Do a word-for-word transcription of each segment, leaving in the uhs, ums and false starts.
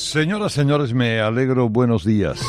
Señoras, señores, me alegro, buenos días.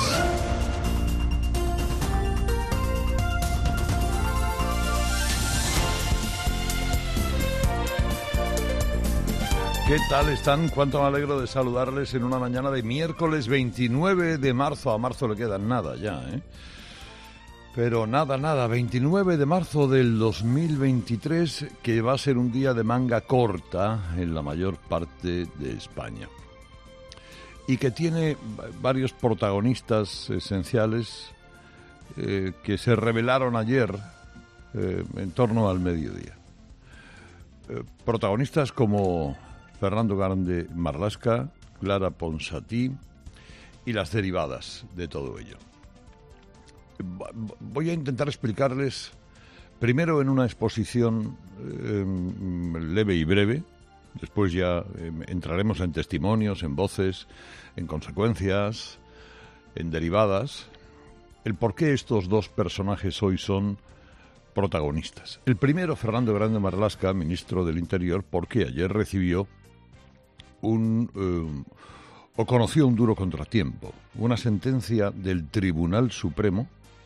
¿Qué tal están? Cuánto me alegro de saludarles en una mañana de miércoles veintinueve de marzo. A marzo le queda nada ya, ¿eh? Pero nada, nada, veintinueve de marzo del dos mil veintitrés, que va a ser un día de manga corta en la mayor parte de España. Y que tiene varios protagonistas esenciales eh, que se revelaron ayer eh, en torno al mediodía. Eh, protagonistas como Fernando Grande Marlaska, Clara Ponsatí y las derivadas de todo ello. Voy a intentar explicarles primero en una exposición eh, leve y breve. Después ya eh, entraremos en testimonios, en voces, en consecuencias, en derivadas, el por qué estos dos personajes hoy son protagonistas. El primero, Fernando Grande Marlaska, ministro del Interior, porque ayer recibió un eh, o conoció un duro contratiempo, una sentencia del Tribunal Supremo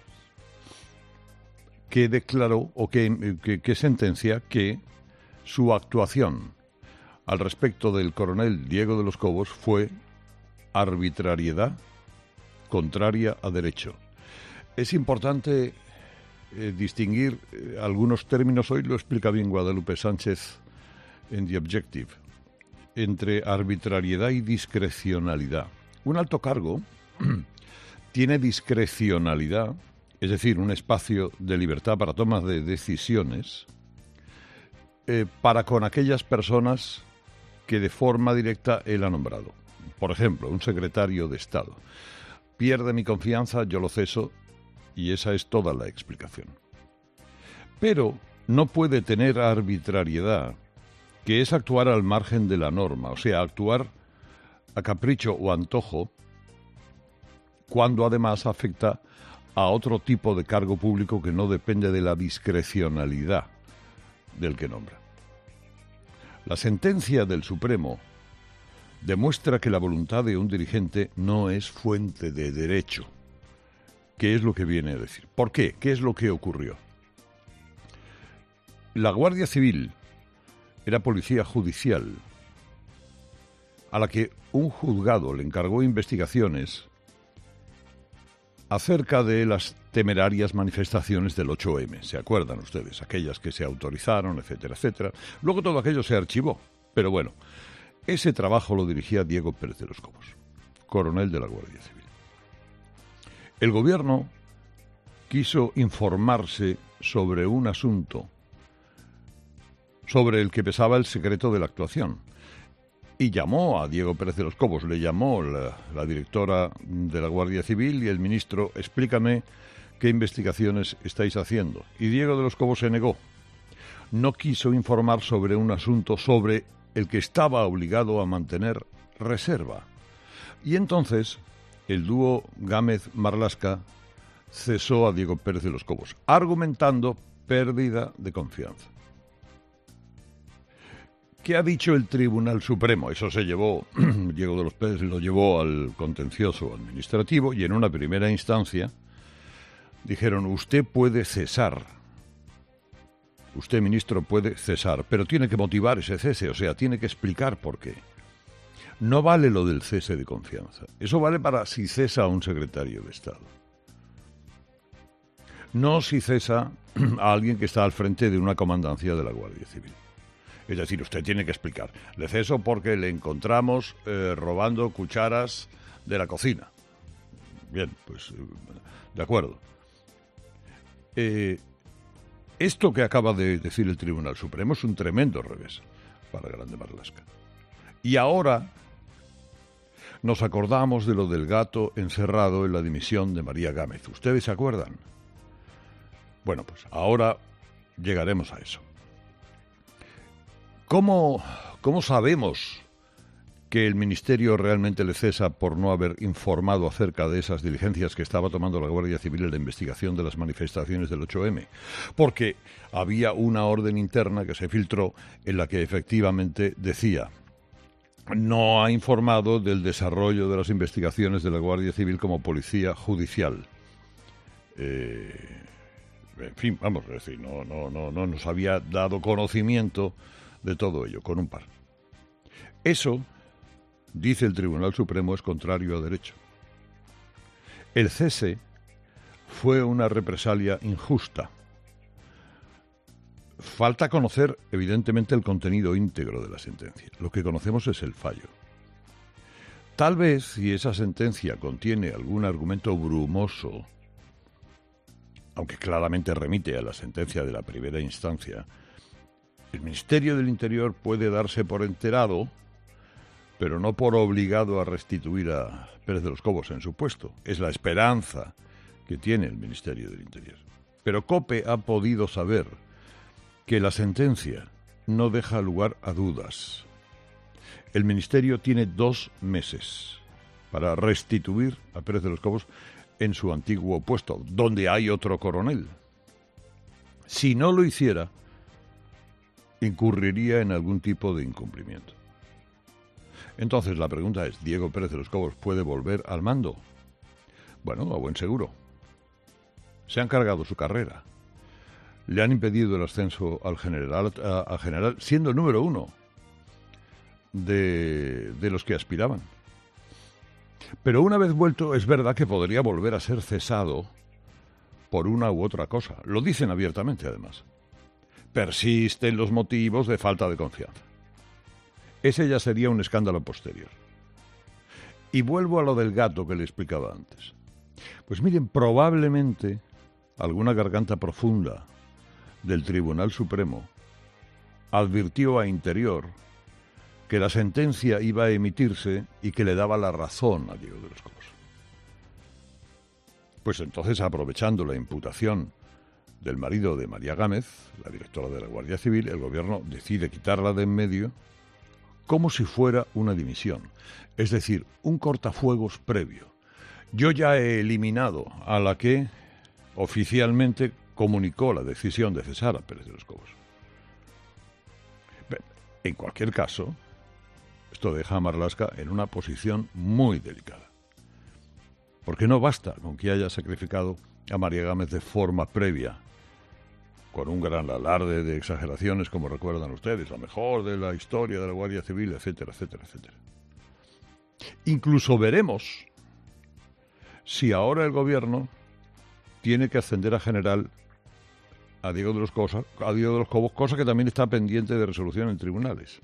que declaró o que, que, que sentencia que su actuación al respecto del coronel Diego de los Cobos fue arbitrariedad contraria a derecho. Es importante eh, distinguir eh, algunos términos, hoy lo explica bien Guadalupe Sánchez en The Objective, entre arbitrariedad y discrecionalidad. Un alto cargo tiene discrecionalidad, es decir, un espacio de libertad para toma de decisiones, eh, para con aquellas personas que de forma directa él ha nombrado. Por ejemplo, un secretario de Estado. Pierde mi confianza, yo lo ceso, y esa es toda la explicación. Pero no puede tener arbitrariedad, que es actuar al margen de la norma, o sea, actuar a capricho o antojo, cuando además afecta a otro tipo de cargo público que no depende de la discrecionalidad del que nombra. La sentencia del Supremo demuestra que la voluntad de un dirigente no es fuente de derecho. ¿Qué es lo que viene a decir? ¿Por qué? ¿Qué es lo que ocurrió? La Guardia Civil era policía judicial a la que un juzgado le encargó investigaciones acerca de las temerarias manifestaciones del ocho eme. ¿Se acuerdan ustedes? Aquellas que se autorizaron, etcétera, etcétera. Luego todo aquello se archivó. Pero bueno, ese trabajo lo dirigía Diego Pérez de los Cobos, coronel de la Guardia Civil. El gobierno quiso informarse sobre un asunto sobre el que pesaba el secreto de la actuación. Y llamó a Diego Pérez de los Cobos, le llamó la, la directora de la Guardia Civil y el ministro, explícame qué investigaciones estáis haciendo. Y Diego de los Cobos se negó. No quiso informar sobre un asunto sobre el que estaba obligado a mantener reserva. Y entonces el dúo Gámez-Marlaska cesó a Diego Pérez de los Cobos, argumentando pérdida de confianza. ¿Qué ha dicho el Tribunal Supremo? Eso se llevó, Diego de los Pérez lo llevó al contencioso administrativo y en una primera instancia dijeron, usted puede cesar, usted, ministro, puede cesar, pero tiene que motivar ese cese, o sea, tiene que explicar por qué. No vale lo del cese de confianza, eso vale para si cesa a un secretario de Estado. No si cesa a alguien que está al frente de una comandancia de la Guardia Civil. Es decir, usted tiene que explicar. Le ceso porque le encontramos eh, robando cucharas de la cocina. Bien, pues, eh, de acuerdo. Eh, esto que acaba de decir el Tribunal Supremo es un tremendo revés para Grande Marlaska. Y ahora nos acordamos de lo del gato encerrado en la dimisión de María Gámez. ¿Ustedes se acuerdan? Bueno, pues ahora llegaremos a eso. ¿Cómo, cómo sabemos que el Ministerio realmente le cesa por no haber informado acerca de esas diligencias que estaba tomando la Guardia Civil en la investigación de las manifestaciones del ocho eme? Porque había una orden interna que se filtró en la que efectivamente decía no ha informado del desarrollo de las investigaciones de la Guardia Civil como policía judicial. Eh, en fin, vamos, es decir, no, no, no, no nos había dado conocimiento de todo ello, con un par. Eso, dice el Tribunal Supremo, es contrario a derecho. El cese fue una represalia injusta. Falta conocer, evidentemente, el contenido íntegro de la sentencia. Lo que conocemos es el fallo. Tal vez, si esa sentencia contiene algún argumento brumoso, aunque claramente remite a la sentencia de la primera instancia, el Ministerio del Interior puede darse por enterado, pero no por obligado a restituir a Pérez de los Cobos en su puesto. Es la esperanza que tiene el Ministerio del Interior. Pero COPE ha podido saber que la sentencia no deja lugar a dudas. El Ministerio tiene dos meses para restituir a Pérez de los Cobos en su antiguo puesto, donde hay otro coronel. Si no lo hiciera, incurriría en algún tipo de incumplimiento. Entonces la pregunta es, ¿Diego Pérez de los Cobos puede volver al mando? Bueno, a buen seguro. Se han cargado su carrera. Le han impedido el ascenso al general, a, a general siendo el número uno de, de los que aspiraban. Pero una vez vuelto, es verdad que podría volver a ser cesado por una u otra cosa. Lo dicen abiertamente, además. Persisten los motivos de falta de confianza. Ese ya sería un escándalo posterior. Y vuelvo a lo del gato que le explicaba antes. Pues miren, probablemente alguna garganta profunda del Tribunal Supremo advirtió a Interior que la sentencia iba a emitirse y que le daba la razón a Diego de los Cobos. Pues entonces, aprovechando la imputación del marido de María Gámez, la directora de la Guardia Civil, el gobierno decide quitarla de en medio como si fuera una dimisión, es decir, un cortafuegos previo. Yo ya he eliminado a la que oficialmente comunicó la decisión de cesar a Pérez de los Cobos. En cualquier caso, esto deja a Marlaska en una posición muy delicada. Porque no basta con que haya sacrificado a María Gámez de forma previa, con un gran alarde de exageraciones, como recuerdan ustedes, la mejor de la historia de la Guardia Civil, etcétera, etcétera, etcétera. Incluso veremos si ahora el gobierno tiene que ascender a general a Diego de los Cobos, a Diego de los Cobos, cosa que también está pendiente de resolución en tribunales.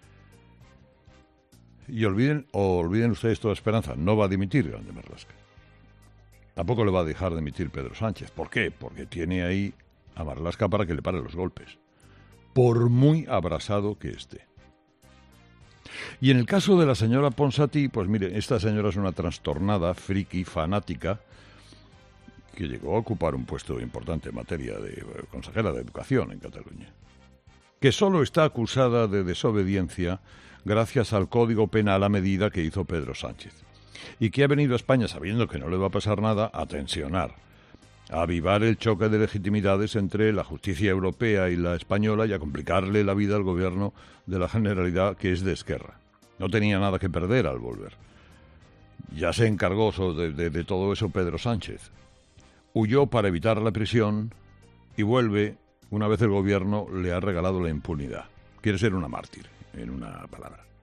Y olviden, o olviden ustedes toda esperanza, no va a dimitir Grande Marlaska. Tampoco le va a dejar de dimitir Pedro Sánchez. ¿Por qué? Porque tiene ahí a Marlaska para que le pare los golpes, por muy abrasado que esté. Y en el caso de la señora Ponsatí, pues mire, esta señora es una trastornada, friki, fanática, que llegó a ocupar un puesto importante en materia de consejera de Educación en Cataluña, que solo está acusada de desobediencia gracias al Código Penal a medida que hizo Pedro Sánchez, y que ha venido a España sabiendo que no le va a pasar nada a tensionar, a avivar el choque de legitimidades entre la justicia europea y la española y a complicarle la vida al gobierno de la Generalidad, que es de Esquerra. No tenía nada que perder al volver. Ya se encargó de, de, de todo eso Pedro Sánchez. Huyó para evitar la prisión y vuelve una vez el gobierno le ha regalado la impunidad. Quiere ser una mártir, en una palabra.